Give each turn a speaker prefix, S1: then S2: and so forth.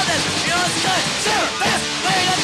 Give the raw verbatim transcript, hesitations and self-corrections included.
S1: ですよしこいシューフェスウェイ